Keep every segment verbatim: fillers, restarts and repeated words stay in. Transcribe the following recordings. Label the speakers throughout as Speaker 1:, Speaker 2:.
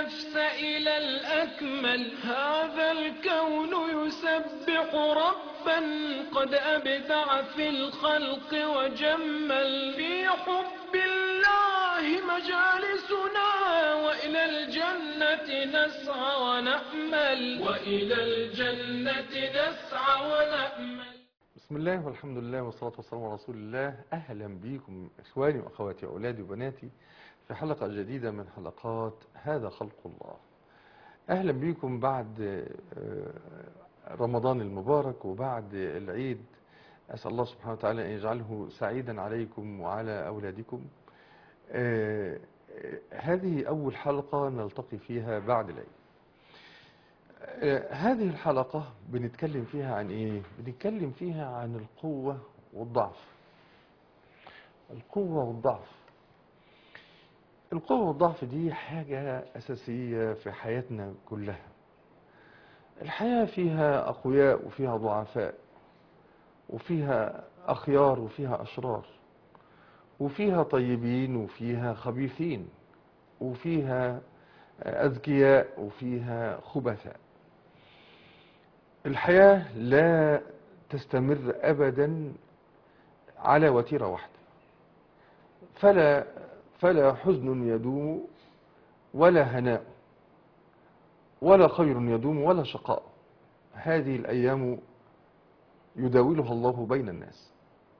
Speaker 1: النفس إلى الأكمل. هذا الكون يسبح ربا قد أبدع في الخلق وجمل. في حب الله مجالسنا وإلى الجنة نسعى ونأمل، وإلى الجنة نسعى ونأمل.
Speaker 2: بسم الله والحمد لله والصلاة والسلام على رسول الله. أهلا بكم إخواني وأخواتي وأولادي وبناتي في حلقة جديدة من حلقات هذا خلق الله. أهلا بكم بعد رمضان المبارك وبعد العيد. أسأل الله سبحانه وتعالى أن يجعله سعيدا عليكم وعلى أولادكم. هذه أول حلقة نلتقي فيها بعد العيد. هذه الحلقة بنتكلم فيها عن إيه؟ بنتكلم فيها عن القوة والضعف. القوة والضعف. القوة والضعف دي حاجة أساسية في حياتنا كلها. الحياة فيها أقوياء وفيها ضعفاء، وفيها أخيار وفيها أشرار، وفيها طيبين وفيها خبيثين، وفيها أذكياء وفيها خبثاء. الحياة لا تستمر أبدا على وتيرة واحدة، فلا فلا حزن يدوم ولا هناء ولا خير يدوم ولا شقاء. هذه الأيام يداولها الله بين الناس،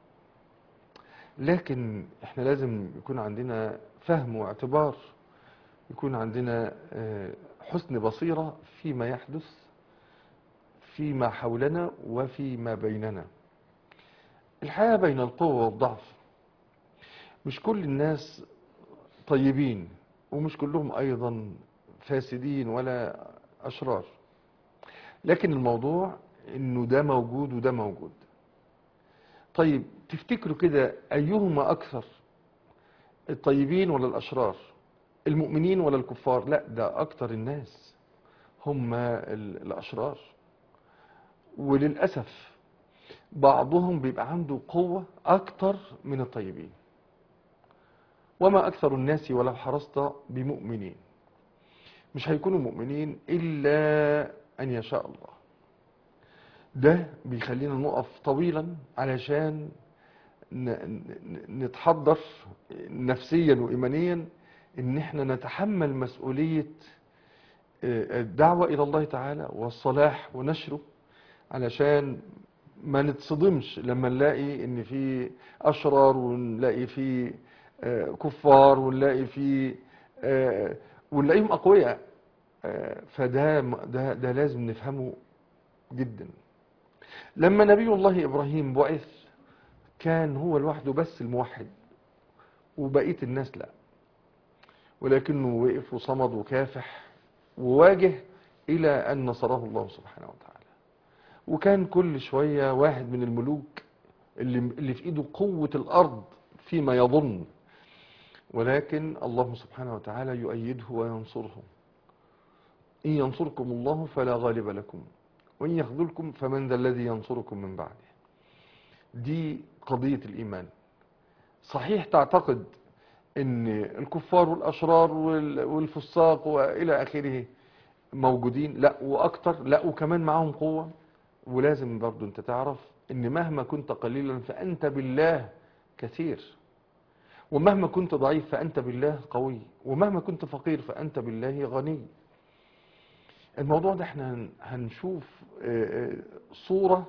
Speaker 2: لكن احنا لازم يكون عندنا فهم واعتبار، يكون عندنا حسن بصيرة فيما يحدث فيما حولنا وفيما بيننا. الحياة بين القوة والضعف. مش كل الناس طيبين، ومش كلهم أيضا فاسدين ولا أشرار، لكن الموضوع إنه ده موجود وده موجود. طيب تفتكروا كده أيهما أكثر، الطيبين ولا الأشرار، المؤمنين ولا الكفار؟ لا، ده أكثر الناس هم الأشرار. وللأسف بعضهم بيبقى عنده قوة أكتر من الطيبين. وما أكثر الناس ولو حرصت بمؤمنين. مش هيكونوا مؤمنين إلا أن يشاء الله. ده بيخلينا نقف طويلا علشان نتحضر نفسيا وإيمانيا إن احنا نتحمل مسؤولية الدعوة إلى الله تعالى والصلاح ونشره، علشان ما نتصدمش لما نلاقي ان في اشرار ونلاقي في كفار ونلاقي في ونلاقيهم اقوياء. فده ده ده لازم نفهمه جدا. لما نبي الله ابراهيم بعث كان هو لوحده بس الموحد، وبقيه الناس لا، ولكنه وقف وصمد وكافح وواجه الى ان نصره الله سبحانه وتعالى. وكان كل شوية واحد من الملوك اللي, اللي في ايده قوة الارض فيما يظن، ولكن الله سبحانه وتعالى يؤيده وينصره. إن ينصركم الله فلا غالب لكم، وإن يخذلكم فمن ذا الذي ينصركم من بعده. دي قضية الإيمان. صحيح تعتقد ان الكفار والأشرار والفساق وإلى آخره موجودين، لا وأكتر، لا وكمان معهم قوة. ولازم برضو انت تعرف ان مهما كنت قليلا فانت بالله كثير، ومهما كنت ضعيف فانت بالله قوي، ومهما كنت فقير فانت بالله غني. الموضوع ده احنا هنشوف صورة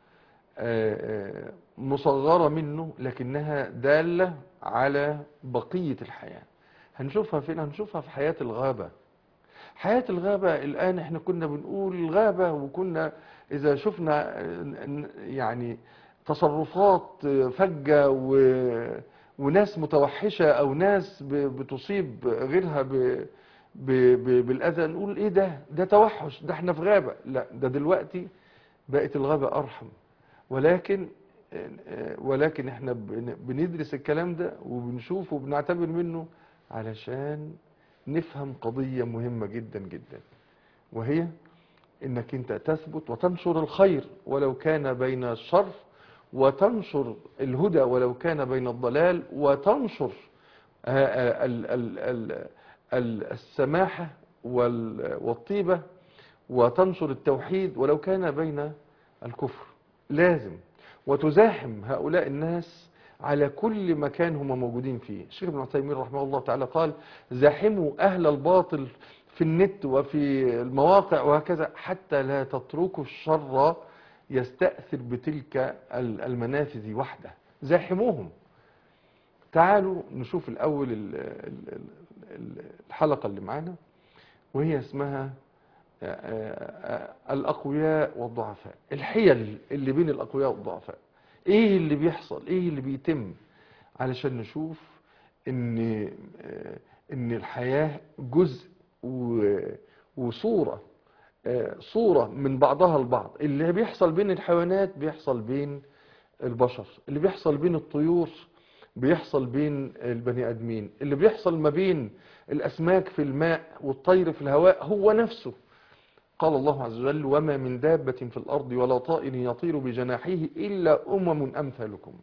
Speaker 2: مصغرة منه لكنها دالة على بقية الحياة. هنشوفها فين؟ هنشوفها في حياة الغابة. حياة الغابة الآن احنا كنا بنقول الغابة، وكنا إذا شفنا يعني تصرفات فجة و... وناس متوحشة أو ناس ب... بتصيب غيرها ب... ب... ب... بالأذى نقول إيه ده؟ ده توحش، ده احنا في غابة. لا، ده دلوقتي بقت الغابة أرحم. ولكن ولكن احنا بندرس الكلام ده وبنشوفه وبنعتبر منه علشان نفهم قضية مهمة جدا جدا، وهي انك انت تثبت وتنشر الخير ولو كان بين الشر، وتنشر الهدى ولو كان بين الضلال، وتنشر السماحة والطيبة وتنشر التوحيد ولو كان بين الكفر. لازم وتزاحم هؤلاء الناس على كل مكان هم موجودين فيه. الشيخ ابن عثيمين رحمه الله تعالى قال: زاحموا أهل الباطل في النت وفي المواقع وهكذا حتى لا تتركوا الشر يستأثر بتلك المنافذ وحده. زاحموهم. تعالوا نشوف الأول الحلقة اللي معانا، وهي اسمها الأقوياء والضعفاء. الحيل اللي بين الأقوياء والضعفاء، ايه اللي بيحصل، ايه اللي بيتم، علشان نشوف ان ان الحياة جزء وصورة صورة من بعضها البعض. اللي بيحصل بين الحيوانات بيحصل بين البشر، اللي بيحصل بين الطيور بيحصل بين البني ادمين، اللي بيحصل ما بين الاسماك في الماء والطير في الهواء هو نفسه. قال الله عز وجل: وما من دابة في الأرض ولا طائر يطير بجناحيه إلا أمم أمثالكم.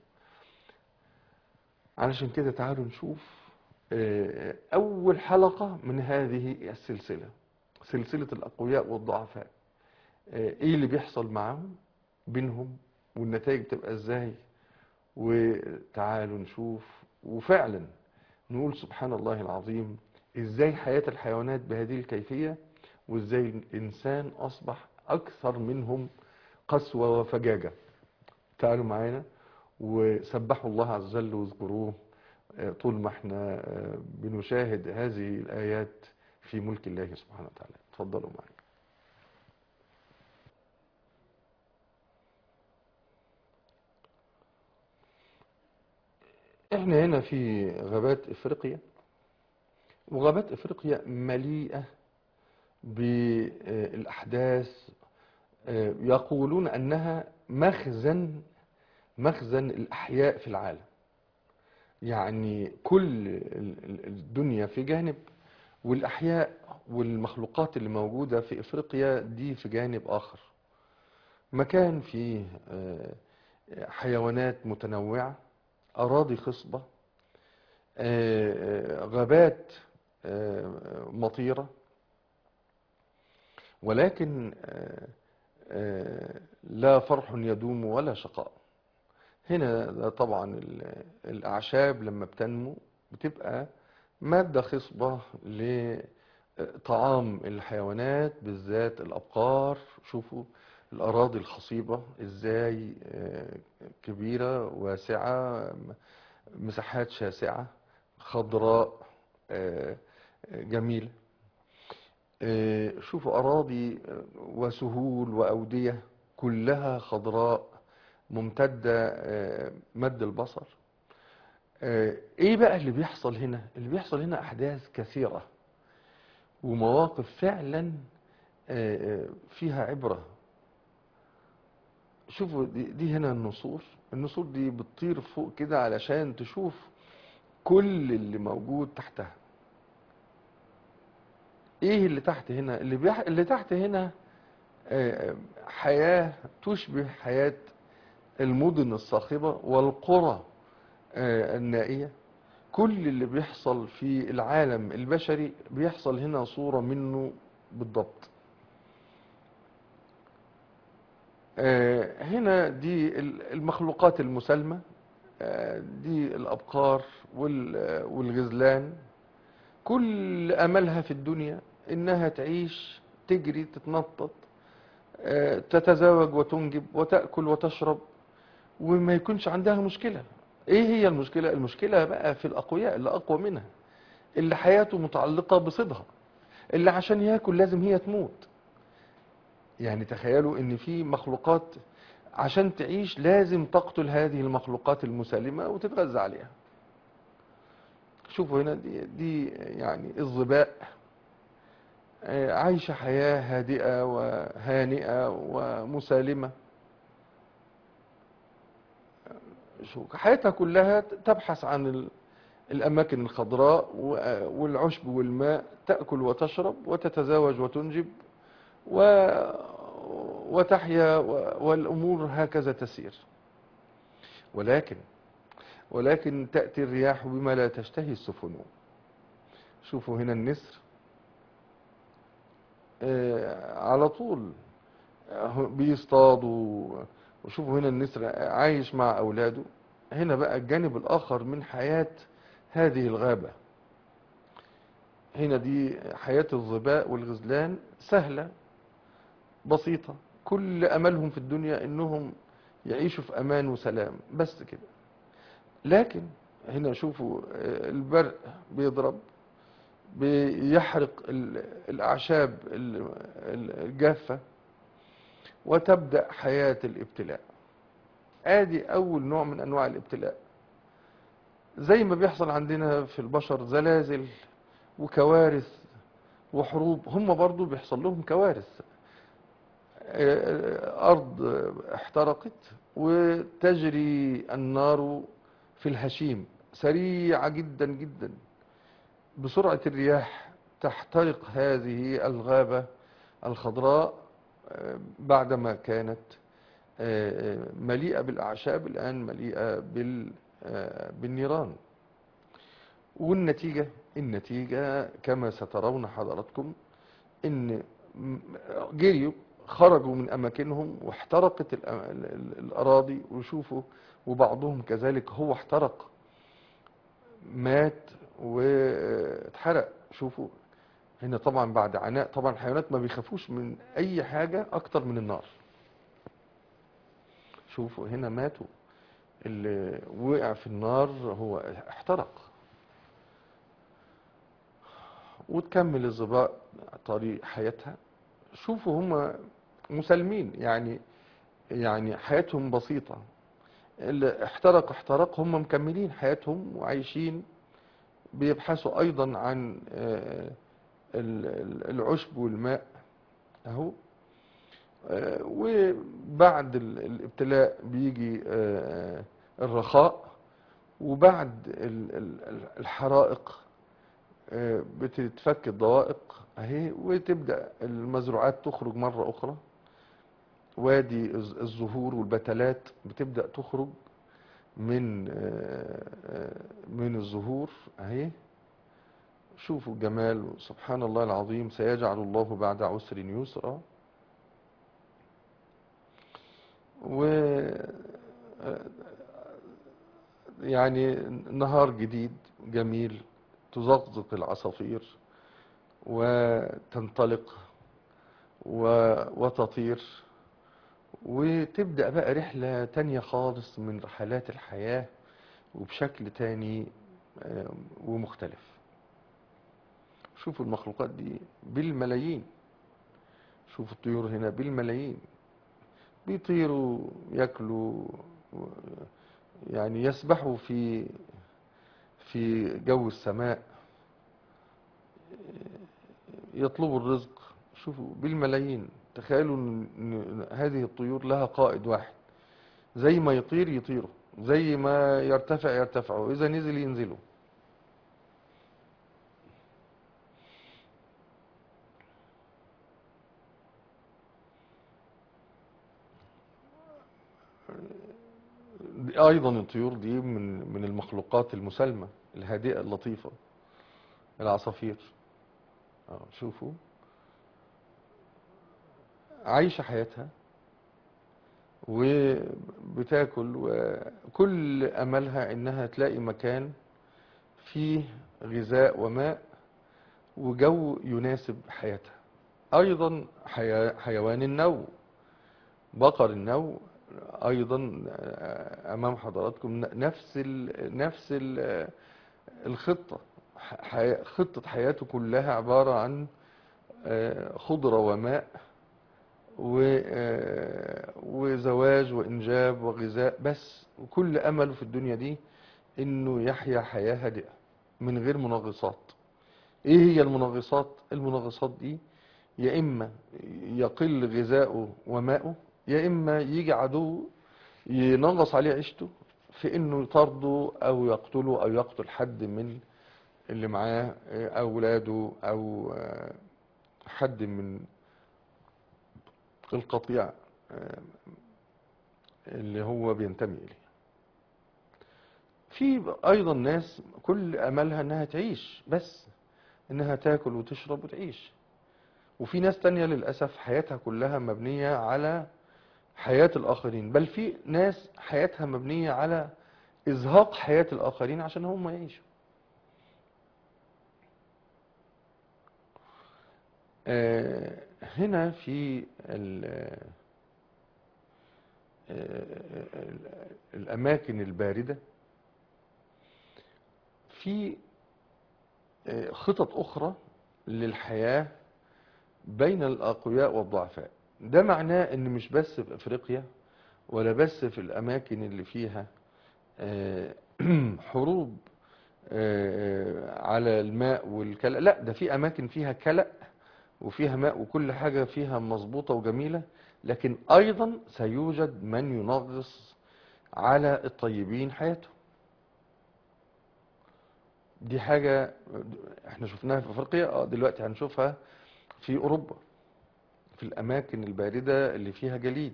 Speaker 2: علشان كده تعالوا نشوف أول حلقة من هذه السلسلة، سلسلة الأقوياء والضعفاء. إيه اللي بيحصل معهم بينهم والنتائج تبقى إزاي. وتعالوا نشوف وفعلا نقول سبحان الله العظيم، إزاي حياة الحيوانات بهذه الكيفية، وإزاي الإنسان أصبح أكثر منهم قسوة وفجاجة. تعالوا معانا وسبحوا الله عز وجل واذكروه طول ما احنا بنشاهد هذه الآيات في ملك الله سبحانه وتعالى. تفضلوا معانا. احنا هنا في غابات افريقيا، وغابات افريقيا مليئة بالأحداث. يقولون أنها مخزن مخزن الأحياء في العالم. يعني كل الدنيا في جانب، والأحياء والمخلوقات اللي موجودة في إفريقيا دي في جانب آخر. مكان فيه حيوانات متنوعة، أراضي خصبة، غابات مطيرة، ولكن لا فرح يدوم ولا شقاء. هنا طبعا الأعشاب لما بتنمو بتبقى مادة خصبة لطعام الحيوانات، بالذات الأبقار. شوفوا الأراضي الخصيبة إزاي كبيرة واسعة، مساحات شاسعة خضراء جميلة. شوفوا أراضي وسهول وأودية كلها خضراء ممتدة مد البصر. ايه بقى اللي بيحصل هنا؟ اللي بيحصل هنا احداث كثيرة ومواقف فعلا فيها عبرة. شوفوا دي, دي هنا النسور. النسور دي بتطير فوق كده علشان تشوف كل اللي موجود تحتها. ايه اللي تحت هنا؟ اللي, بيح... اللي تحت هنا حياة تشبه حياة المدن الصاخبة والقرى النائية. كل اللي بيحصل في العالم البشري بيحصل هنا صورة منه بالضبط. هنا دي المخلوقات المسالمة، دي الأبقار والغزلان. كل أملها في الدنيا إنها تعيش، تجري، تتنطط، تتزاوج وتنجب وتأكل وتشرب، وما يكونش عندها مشكلة. ايه هي المشكلة؟ المشكلة بقى في الأقوياء اللي أقوى منها، اللي حياته متعلقة بصيدها، اللي عشان ياكل لازم هي تموت. يعني تخيلوا ان في مخلوقات عشان تعيش لازم تقتل هذه المخلوقات المسالمة وتتغذى عليها. شوفوا هنا دي, دي يعني الظباء عايشة حياة هادئة وهانئة ومسالمة. شو حياتها كلها تبحث عن الأماكن الخضراء والعشب والماء، تأكل وتشرب وتتزاوج وتنجب وتحيا، والأمور هكذا تسير. ولكن ولكن تأتي الرياح بما لا تشتهي السفن. شوفوا هنا النسر آه، على طول آه، بيصطادوا. وشوفوا هنا النسر عايش مع أولاده. هنا بقى الجانب الآخر من حياة هذه الغابة. هنا دي حياة الظباء والغزلان سهلة بسيطة، كل أملهم في الدنيا إنهم يعيشوا في أمان وسلام بس كده. لكن هنا شوفوا آه، البرق بيضرب، بيحرق ال- الأعشاب ال- ال- الجافة، وتبدأ حياة الابتلاء. آدي أول نوع من أنواع الابتلاء. زي ما بيحصل عندنا في البشر زلازل وكوارث وحروب، هم برضو بيحصل لهم كوارث. آه، أرض احترقت وتجري النار في الهشيم سريعة جدا جدا بسرعة الرياح، تحترق هذه الغابة الخضراء آه، بعدما كانت آه، مليئة بالأعشاب، الآن مليئة بال- آه، بالنيران. والنتيجة النتيجة كما سترون حضراتكم إن م- جريوا، خرجوا من أماكنهم واحترقت الأ- ال- ال- الأراضي. وشوفوا وبعضهم كذلك هو احترق، مات واتحرق. شوفوا هنا طبعا بعد عناء، طبعا الحيوانات ما بيخافوش من أي حاجة أكتر من النار. شوفوا هنا ماتوا، اللي وقع في النار هو احترق. وتكمل الظباء طريق حياتها. شوفوا هم مسالمين، يعني يعني حياتهم بسيطة. اللي احترق احترق، هم مكملين حياتهم وعايشين، بيبحثوا أيضا عن آه، ال- ال- العشب والماء أهو. آه، وبعد ال- الابتلاء بيجي آه، الرخاء. وبعد ال- ال- الحرائق آه، بتتفك الضوائق اهي، وتبدأ المزروعات تخرج مرة أخرى. وادي الز- الزهور والبتلات بتبدأ تخرج من آه، آه، من الزهور اهي. شوفوا الجمال، سبحان الله العظيم، سيجعل الله بعد عسر يسرا. و آه، يعني نهار جديد جميل، تزقزق العصافير وتنطلق و- وتطير، وتبدأ بقى رحلة تانية خالص من رحلات الحياة، وبشكل تاني آه، ومختلف. شوفوا المخلوقات دي بالملايين. شوفوا الطيور هنا بالملايين، بيطيروا ياكلوا و- يعني يسبحوا في في جو السماء، يطلبوا الرزق. شوفوا بالملايين. تخيلوا ان إن هذه الطيور لها قائد واحد، زي ما يطير يطيروا، زي ما يرتفع يرتفعوا، إذا نزل ينزلوا. دي أيضا الطيور دي من من المخلوقات المسالمة الهادئة اللطيفة، العصافير. آه، شوفوا عايشة حياتها وبتاكل، وكل أملها إنها تلاقي مكان فيه غذاء وماء وجو يناسب حياتها. أيضا حيا- حيوان النو، بقر النو أيضا آه، أمام حضراتكم نفس ال نفس ال الخطة. حي- خطة حياته كلها عبارة عن آه، خضرة وماء و- آه، وزواج وإنجاب وغذاء بس. وكل أمله في الدنيا دي إنه يحيا حياة هادئة من غير منغصات. إيه هي المنغصات؟ المنغصات دي يا إما يقل غذاؤه وماؤه، يا إما يجي عدو ينغص عليه عيشته في إنه يطارده أو يقتله أو يقتل حد من اللي معاه، آه، أولاده أو آه، حد من القطيع آه، اللي هو بينتمي إليه. في أيضا ناس كل أملها إنها تعيش بس، إنها تاكل وتشرب وتعيش. وفي ناس تانية للأسف حياتها كلها مبنية على حياة الآخرين، بل في ناس حياتها مبنية على إزهاق حياة الآخرين عشان هم يعيشوا. آه، هنا في ال- آه، الأماكن الباردة في آه، خطط أخرى للحياة بين الأقوياء والضعفاء. ده معناه إن مش بس في أفريقيا ولا بس في الأماكن اللي فيها آه، حروب آه، على الماء والكلأ، لا ده في أماكن فيها كلأ وفيها ماء وكل حاجة فيها مظبوطة وجميلة، لكن أيضا سيوجد من ينغص على الطيبين حياتهم. دي حاجة احنا شفناها في أفريقيا، اه دلوقتي هنشوفها في أوروبا في الأماكن الباردة اللي فيها جليد.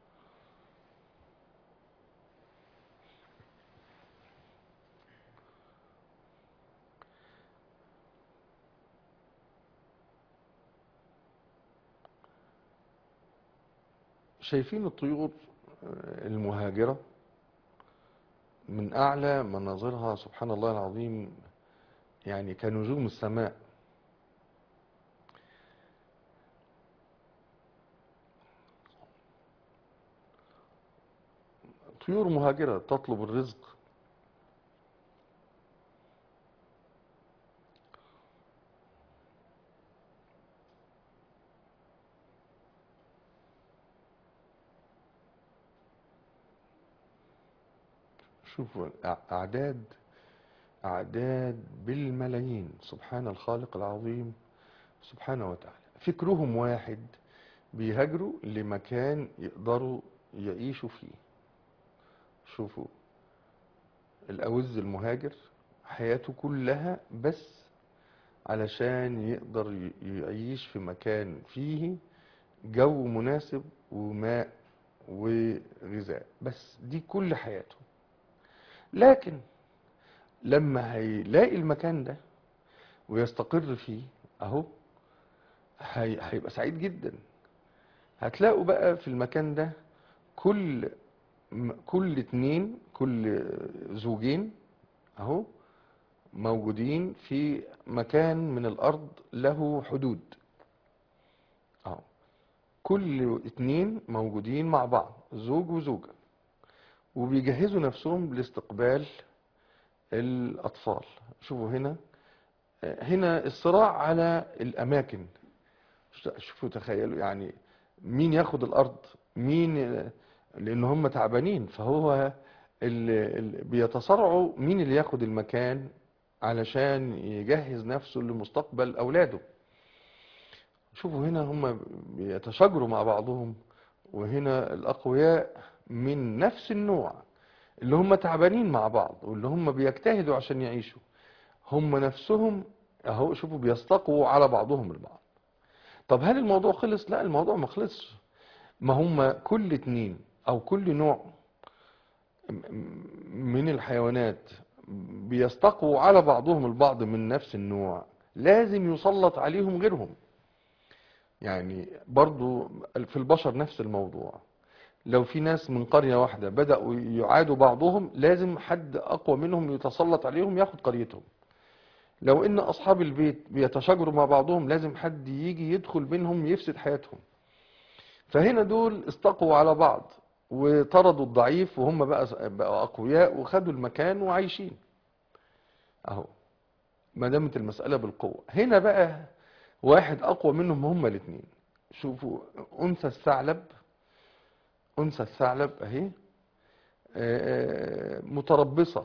Speaker 2: شايفين الطيور آه، المهاجرة من أعلى مناظرها سبحان الله العظيم، يعني كنجوم السماء. طيور مهاجرة تطلب الرزق. شوفوا أعداد أعداد بالملايين، سبحان الخالق العظيم سبحانه وتعالى. فكرهم واحد، بيهاجروا لمكان يقدروا يعيشوا فيه. شوفوا الأوز المهاجر حياته كلها بس علشان يقدر ي- يعيش في مكان فيه جو مناسب وماء وغذاء، بس دي كل حياته. لكن لما هيلاقي المكان ده ويستقر فيه اهو هي- هيبقى سعيد جدا. هتلاقوا بقى في المكان ده كل م- كل اتنين كل زوجين اهو موجودين في مكان من الارض له حدود اهو. كل اتنين موجودين مع بعض زوج وزوجة وبيجهزوا نفسهم لاستقبال الاطفال. شوفوا هنا هنا الصراع على الاماكن. شوفوا تخيلوا يعني مين ياخد الارض مين، لان هم تعبانين فهو اللي بيتصارعوا مين اللي ياخد المكان علشان يجهز نفسه لمستقبل اولاده. شوفوا هنا هم بيتشاجروا مع بعضهم، وهنا الاقوياء من نفس النوع اللي هم تعبانين مع بعض واللي هم بيجتهدوا عشان يعيشوا هم نفسهم اهو. شوفوا بيستقوا على بعضهم البعض. طب هل الموضوع خلص؟ لا الموضوع ما خلصش. ما هم كل اتنين او كل نوع من الحيوانات بيستقوا على بعضهم البعض من نفس النوع لازم يسلط عليهم غيرهم. يعني برضو في البشر نفس الموضوع. لو في ناس من قرية واحدة بدأوا يعادوا بعضهم لازم حد أقوى منهم يتسلط عليهم ياخد قريتهم. لو إن أصحاب البيت بيتشاجروا مع بعضهم لازم حد يجي يدخل بينهم يفسد حياتهم. فهنا دول استقوا على بعض وطردوا الضعيف وهم بقى بقوا أقوياء وخدوا المكان وعايشين أهو. ما دامت المسألة بالقوة هنا بقى واحد أقوى منهم هما الاثنين. شوفوا أنثى الثعلب أنثى الثعلب أهي آه، متربصة.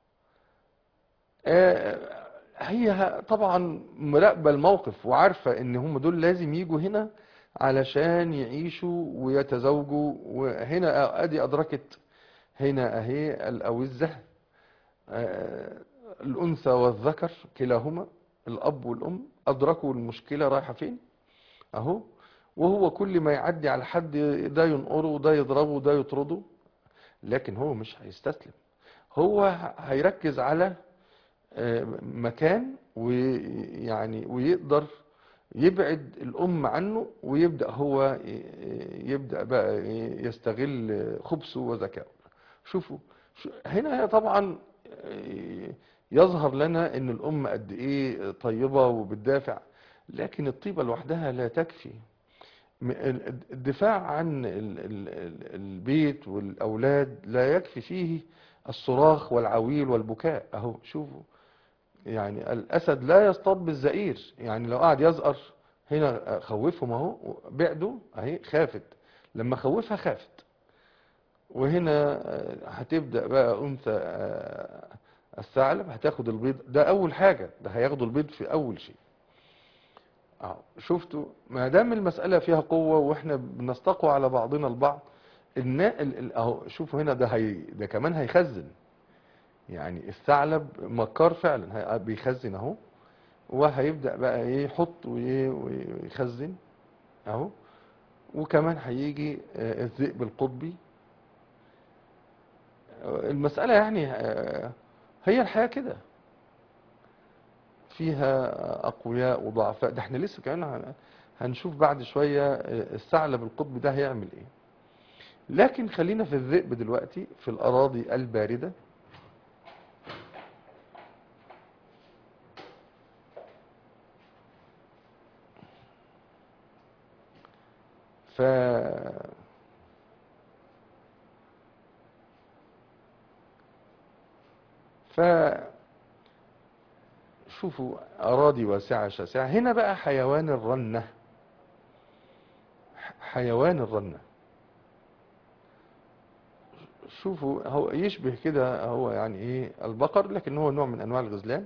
Speaker 2: آه، هي طبعا مراقبة الموقف وعارفة ان هم دول لازم يجوا هنا علشان يعيشوا ويتزوجوا. وهنا ادي ادركت هنا اهي الاوزة آه، الانثى والذكر كلاهما الاب والام ادركوا المشكلة رايحة فين اهو. وهو كل ما يعدي على حد ده ينقره وده يضربه وده يطرده، لكن هو مش هيستسلم. هو هيركز على مكان ويعني ويقدر يبعد الأم عنه، ويبدأ هو يبدأ بقى يستغل خبثه وذكائه. شوفوا هنا طبعا يظهر لنا ان الأم قد ايه طيبة وبتدافع، لكن الطيبة لوحدها لا تكفي. الدفاع عن البيت والأولاد لا يكفي فيه الصراخ والعويل والبكاء. اهو شوفوا، يعني الأسد لا يصطاد بالزئير، يعني لو قعد يزقر هنا خوفهم اهو، بعدوا اهي خافت، لما خوفها خافت. وهنا هتبدأ بقى أنثى الثعلب هتاخد البيض، ده أول حاجة، ده هياخدوا البيض في أول شيء. اهو شفتوا، ما دام المسألة فيها قوة واحنا بنستقوى على بعضنا البعض، النا اهو شوفوا هنا، ده هي ده كمان هيخزن، يعني الثعلب مكار فعلا، بيخزن اهو، وهيبدأ بقى ايه يحط ويخزن اهو. وكمان هيجي الذئب القطبي. المسألة يعني هي الحياة كده، فيها أقوياء وضعفاء. ده احنا لسه كمان هنشوف بعد شوية الثعلب القطبي ده هيعمل ايه. لكن خلينا في الذئب دلوقتي في الأراضي الباردة. ف ف شوفوا أراضي واسعة شاسعة. هنا بقى حيوان الرنة، حيوان الرنة شوفوا هو يشبه كده، هو يعني ايه البقر، لكن هو نوع من انواع الغزلان.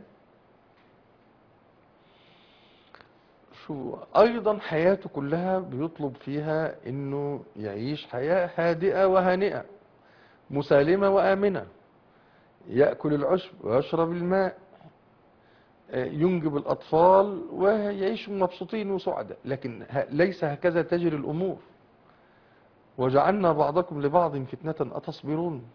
Speaker 2: شو ايضا حياته كلها بيطلب فيها انه يعيش حياة هادئة وهانئة مسالمة وآمنة، يأكل العشب ويشرب الماء، ينجب الأطفال ويعيشوا مبسوطين وسعداء. لكن ليس هكذا تجري الأمور. وجعلنا بعضكم لبعض فتنة أتصبرون.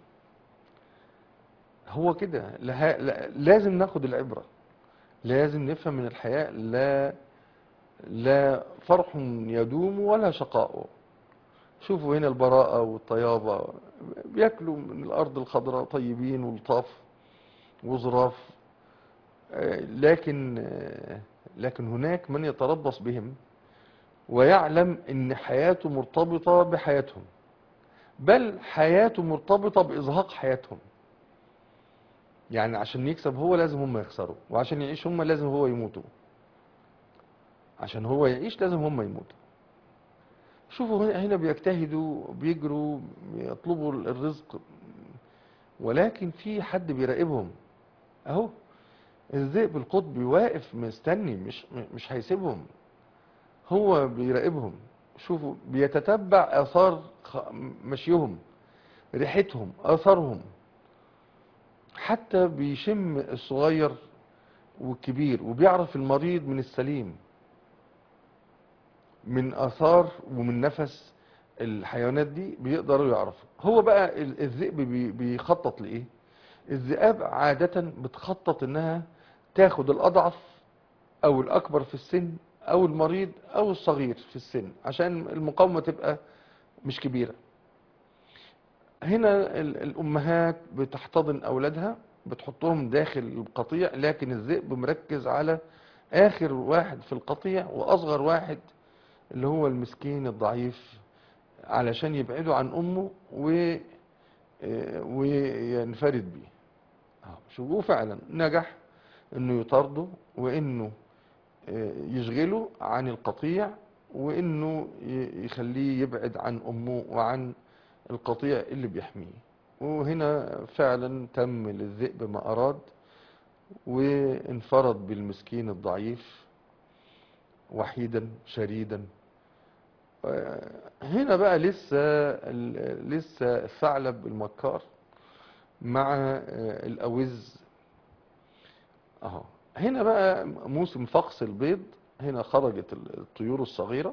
Speaker 2: هو كده، لازم ناخد العبرة، لازم نفهم من الحياة لا لا فرح يدوم ولا شقاء. شوفوا هنا البراءة والطيابة، بياكلوا من الأرض الخضراء طيبين ولطاف وظراف. لكن لكن هناك من يتربص بهم ويعلم ان حياته مرتبطة بحياتهم، بل حياته مرتبطة بإزهاق حياتهم. يعني عشان يكسب هو لازم هم يخسروا، وعشان يعيش هم لازم هو يموتوا، عشان هو يعيش لازم هم يموتوا. شوفوا هنا بيجتهدوا بيجروا يطلبوا الرزق، ولكن في حد بيراقبهم اهو. الذئب القطبي واقف مستني، مش مش هيسيبهم، هو بيراقبهم. شوفوا بيتتبع آثار مشيهم، ريحتهم، آثارهم، حتى بيشم الصغير والكبير، وبيعرف المريض من السليم من آثار ومن نفس الحيوانات دي، بيقدروا يعرفوا. هو بقى الذئب بيخطط لإيه؟ الذئاب عادة بتخطط إنها تاخد الأضعف أو الأكبر في السن أو المريض أو الصغير في السن، عشان المقاومة تبقى مش كبيرة. هنا الأمهات بتحتضن أولادها، بتحطهم داخل القطيع، لكن الذئب مركز على آخر واحد في القطيع وأصغر واحد اللي هو المسكين الضعيف، علشان يبعدوا عن أمه و... وينفرد بيه. شوفوا فعلا نجح انه يطارده، وانه يشغله عن القطيع، وانه يخليه يبعد عن امه وعن القطيع اللي بيحميه. وهنا فعلا تم للذئب ما اراد، وانفرد بالمسكين الضعيف وحيدا شريدا. هنا بقى لسه لسه الثعلب المكار مع الاوز اهو. هنا بقى موسم فقس البيض، هنا خرجت الطيور الصغيرة،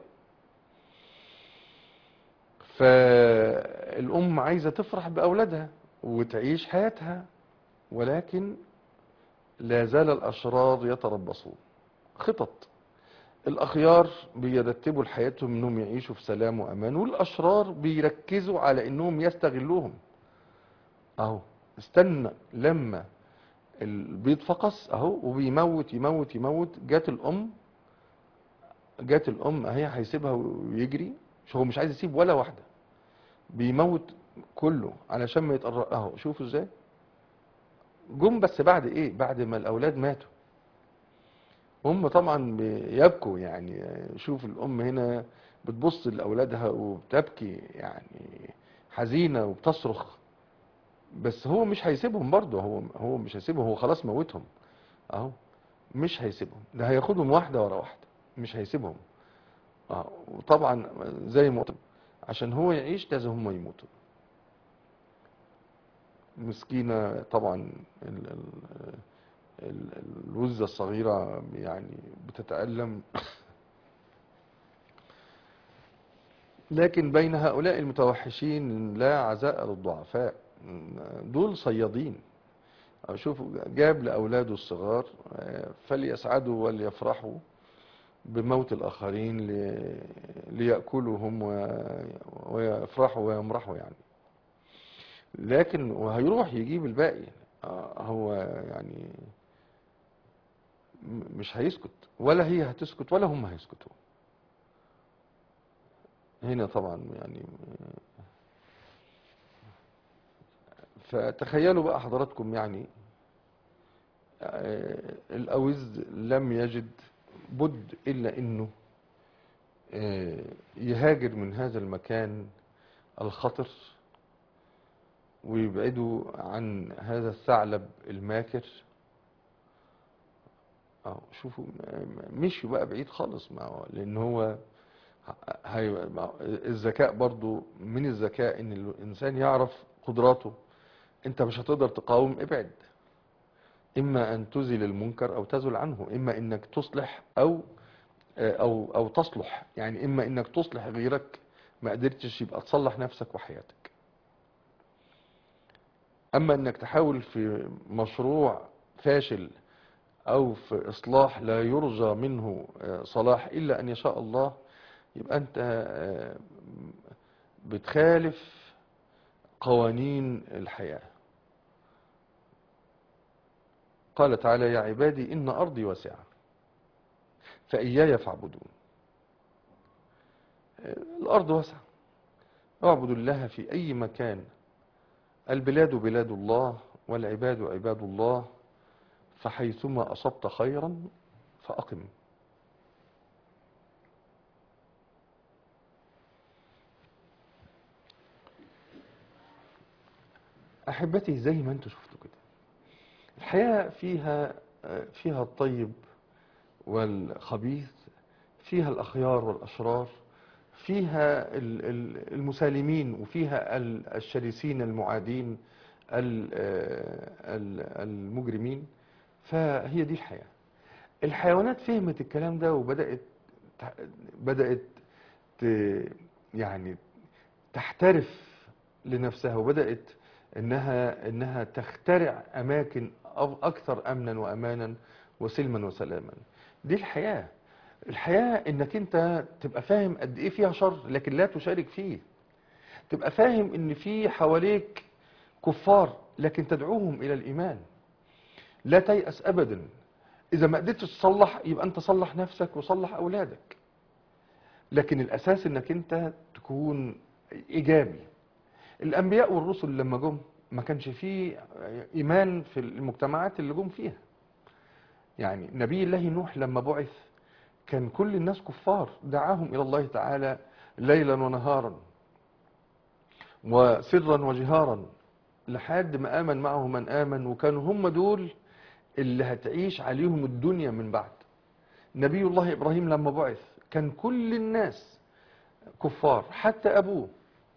Speaker 2: فالأم عايزة تفرح بأولادها وتعيش حياتها، ولكن لا زال الأشرار يتربصون. خطط الأخيار بيرتبوا لحياتهم انهم يعيشوا في سلام وامان، والاشرار بيركزوا على انهم يستغلوهم. اهو استنى لما البيض فقس اهو، وبيموت يموت يموت. جات الام جات الام اهي هيسيبها ويجري، هو مش عايز يسيب ولا واحده، بيموت كله علشان ما يتقرب. اهو شوفوا ازاي جم، بس بعد ايه؟ بعد ما الاولاد ماتوا. هم طبعا بيبكوا يعني. شوف الام هنا بتبص لاولادها وبتبكي يعني، حزينه وبتصرخ. بس هو مش هيسيبهم برضه، هو هو مش هيسيبهم، هو خلاص موتهم اهو. مش هيسيبهم، ده هياخدهم واحده ورا واحده، مش هيسيبهم. اه وطبعا زي ما قلت، عشان هو يعيش لازم هم يموتوا. مسكينه طبعا. ال- ال- ال- الوزه الصغيره يعني بتتألم. لكن بين هؤلاء المتوحشين لا عزاء للضعفاء. دول صيادين. شوفوا جاب لأولاده الصغار فليسعدوا وليفرحوا بموت الآخرين، لي- ليأكلوا هم و- ويفرحوا ويمرحوا يعني. لكن وهيروح يجيب الباقي. آه، هو يعني م- مش هيسكت، ولا هي هتسكت، ولا هم هيسكتوا. هنا طبعا يعني. فتخيلوا بقى حضراتكم يعني، آه، الأوز لم يجد بد إلا إنه آه، يهاجر من هذا المكان الخطر، ويبعدوا عن هذا الثعلب الماكر. اه شوفوا مشوا بقى بعيد خالص. ما هو لأن هو هي ما هو الذكاء برضو من الذكاء إن الإنسان يعرف قدراته. أنت مش هتقدر تقاوم، ابعد. إما أن تزل المنكر أو تزل عنه، إما إنك تصلح أو او او تصلح يعني. اما انك تصلح غيرك، ما قدرتش يبقى تصلح نفسك وحياتك. اما انك تحاول في مشروع فاشل او في اصلاح لا يرجى منه آه، صلاح الا ان يشاء الله، يبقى انت آه، بتخالف قوانين الحياة. قال تعالى: يا عبادي ان ارضي واسعة فاياي فاعبدون. آه، الارض واسعة، اعبدوا الله في اي مكان. البلاد بلاد الله والعباد عباد الله، فحيثما أصبت خيرا فأقم. أحبتي زي ما انتوا شفتوا كده، الحياة فيها فيها الطيب والخبيث، فيها الأخيار والأشرار، فيها ال- ال- المسالمين، وفيها ال- الشرسين المعادين، ال- ال- المجرمين. فهي دي الحياة. الحيوانات فهمت الكلام ده وبدأت بدأت ت- يعني تحترف لنفسها، وبدأت انها انها تخترع اماكن أف- اكثر امنا وامانا وسلما وسلاما. دي الحياة. الحياة انك انت تبقى فاهم قد ايه فيها شر لكن لا تشارك فيه. تبقى فاهم ان في حواليك كفار لكن تدعوهم الى الايمان. لا تيأس ابدا. اذا ما قدرتش تصلح يبقى انت صلح نفسك وصلح اولادك، لكن الاساس انك انت تكون ايجابي. الانبياء والرسل لما جم ما كانش فيه ايمان في المجتمعات اللي جم فيها. يعني نبي الله نوح لما بعث كان كل الناس كفار، دعاهم الى الله تعالى ليلا ونهارا وسرا وجهارا، لحد ما امن معه من امن، وكانوا هم دول اللي هتعيش عليهم الدنيا من بعد. نبي الله ابراهيم لما بعث كان كل الناس كفار حتى ابوه،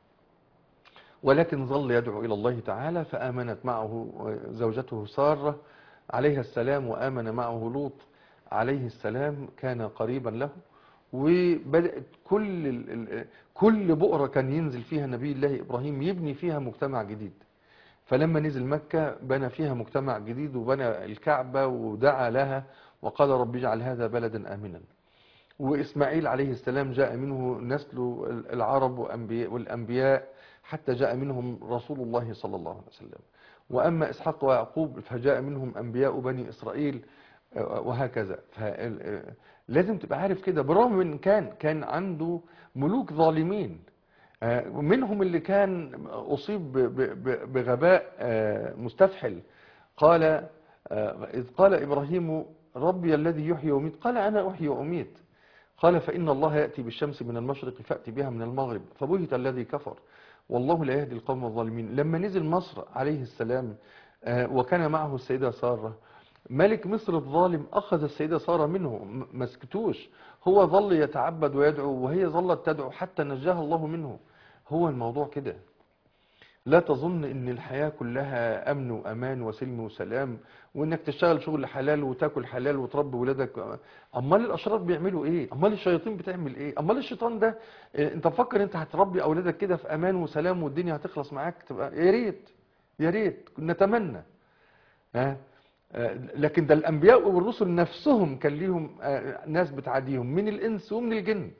Speaker 2: ولكن ظل يدعو إلى الله تعالى، فآمنت معه زوجته سارة عليها السلام، وآمن معه لوط عليه السلام كان قريبا له. وبدأت كل ال- ال- كل بؤرة كان ينزل فيها نبي الله إبراهيم يبني فيها مجتمع جديد. فلما نزل مكة بنى فيها مجتمع جديد، وبنى الكعبة ودعا لها وقال: رب اجعل هذا بلدا آمنا. وإسماعيل عليه السلام جاء منه نسل العرب والأنبياء حتى جاء منهم رسول الله صلى الله عليه وسلم. وأما إسحاق ويعقوب فجاء منهم أنبياء بني إسرائيل وهكذا. لازم تبقى عارف كده، بالرغم من كان كان عنده ملوك ظالمين، منهم اللي كان أصيب بغباء مستفحل. قال إذ قال إبراهيم ربي الذي يحيي ويميت، قال أنا أحيي وأميت. قال فإن الله يأتي بالشمس من المشرق فأتي بها من المغرب فبهت الذي كفر والله لا يهدي القوم الظالمين. لما نزل مصر عليه السلام وكان معه السيدة سارة، ملك مصر الظالم أخذ السيدة سارة منه، ما سكتوش، هو ظل يتعبد ويدعو وهي ظلت تدعو حتى نجاها الله منه. هو الموضوع كده. لا تظن ان الحياة كلها امن وامان وسلم وسلام، وانك تشتغل شغل حلال وتاكل حلال وتربي ولادك. امال الاشرار بيعملوا ايه؟ امال الشياطين بتعمل ايه؟ امال الشيطان ده انت مفكر انت هتربي اولادك كده في امان وسلام والدنيا هتخلص معاك؟ تبقى يا ريت يا ريت نتمنى. ها لكن ده الانبياء والرسل نفسهم كان ليهم ناس بتعاديهم من الانس ومن الجن.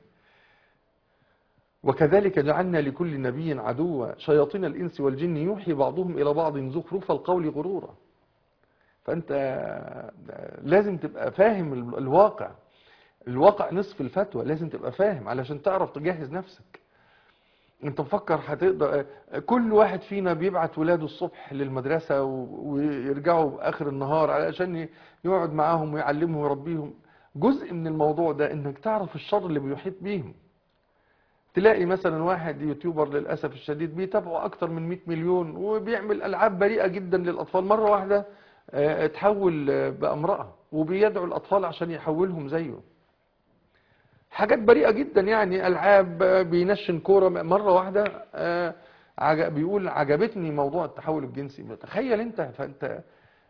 Speaker 2: وكذلك جعلنا لكل نبي عدوا شياطين الإنس والجن يوحي بعضهم إلى بعض زخرف القول غرورا. فأنت لازم تبقى فاهم الواقع. الواقع نصف الفتوى، لازم تبقى فاهم علشان تعرف تجهز نفسك. انت مفكر هتقدر؟ كل واحد فينا بيبعت ولاده الصبح للمدرسة ويرجعوا آخر النهار علشان يقعد معاهم ويعلمهم ويربيهم. جزء من الموضوع ده انك تعرف الشر اللي بيحيط بيهم. تلاقي مثلا واحد يوتيوبر للأسف الشديد بيتابعه أكتر من مئة مليون وبيعمل ألعاب بريئة جدا للأطفال، مرة واحدة اتحول بقى امرأة وبيدعو الأطفال عشان يحولهم زيه. حاجات بريئة جدا يعني، ألعاب بينشن كورة، مرة واحدة بيقول عجبتني موضوع التحول الجنسي. تخيل انت. فانت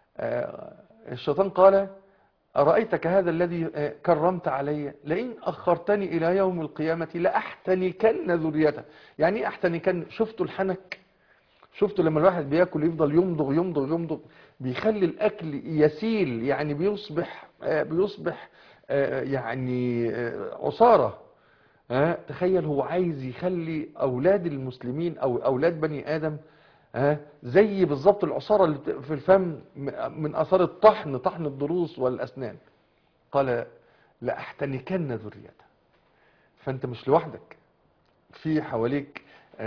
Speaker 2: الشيطان قال أرأيتك هذا الذي كرمت علي لئن أخرتني إلى يوم القيامة لأحتنكن ذريته. يعني أحتنكن؟ شفتوا الحنك؟ شفتوا لما الواحد بياكل يفضل يمضغ يمضغ يمضغ، بيخلي الأكل يسيل، يعني بيصبح بيصبح يعني عصارة. تخيل هو عايز يخلي أولاد المسلمين أو أولاد بني آدم زي بالظبط العصارة اللي في الفم من أثار الطحن، طحن الضروس والأسنان. قال لأحتنكن ذريته. فأنت مش لوحدك، في حواليك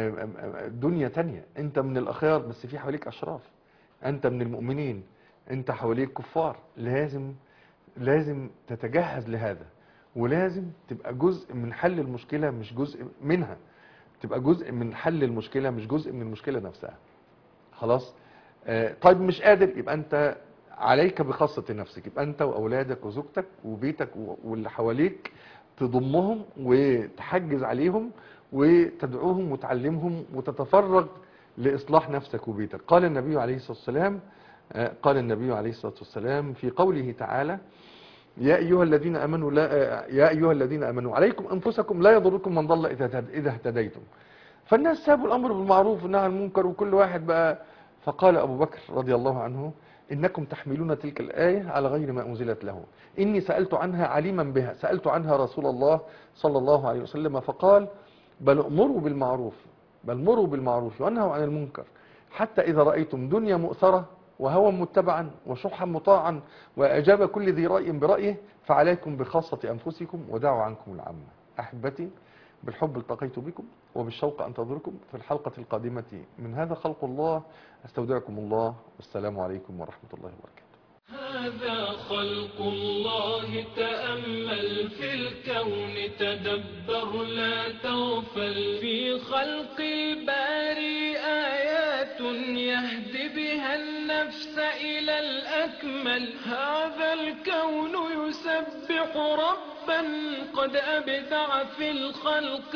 Speaker 2: دنيا تانية. أنت من الأخيار بس في حواليك أشراف. أنت من المؤمنين، أنت حواليك كفار. لازم لازم تتجهز لهذا، ولازم تبقى جزء من حل المشكلة مش جزء منها. تبقى جزء من حل المشكلة مش جزء من المشكلة نفسها. خلاص؟ آه طيب مش قادر، يبقى انت عليك بخاصة نفسك. يبقى انت واولادك وزوجتك وبيتك واللي حواليك تضمهم وتحجز عليهم وتدعوهم وتعلمهم وتتفرغ لإصلاح نفسك وبيتك. قال النبي عليه الصلاة والسلام آه قال النبي عليه الصلاة والسلام في قوله تعالى يا أيها الذين آمنوا لا يا أيها الذين آمنوا عليكم أنفسكم لا يضركم من ضل إذا اهتديتم. فالناس سابوا الأمر بالمعروف والنهي عن المنكر وكل واحد بقى. فقال أبو بكر رضي الله عنه إنكم تحملون تلك الآية على غير ما أنزلت له. إني سألت عنها عليما بها، سألت عنها رسول الله صلى الله عليه وسلم فقال بل أمروا بالمعروف بل مروا بالمعروف وانهوا عن المنكر حتى إذا رأيتم دنيا مؤثرة وهوى متبعا وشحا مطاعا وأجاب كل ذي رأي برأيه فعليكم بخاصة أنفسكم ودعوا عنكم العامة. أحبتي بالحب التقيت بكم وبالشوق أنتظركم في الحلقة القادمة من هذا خلق الله. أستودعكم الله والسلام عليكم ورحمة الله وبركاته.
Speaker 1: هذا خلق الله، تأمل في الكون، تدبر لا تغفل. في خلق الباري آيات يهدي بها النفس إلى الأكمل. هذا الكون يسبح ربا قد أبدع في الخلق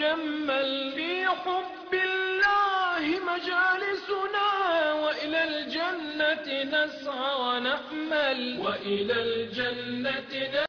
Speaker 1: وجمل. في حب الله مجالسنا وإلى الجنة نسعى ونأمل وإلى الجنة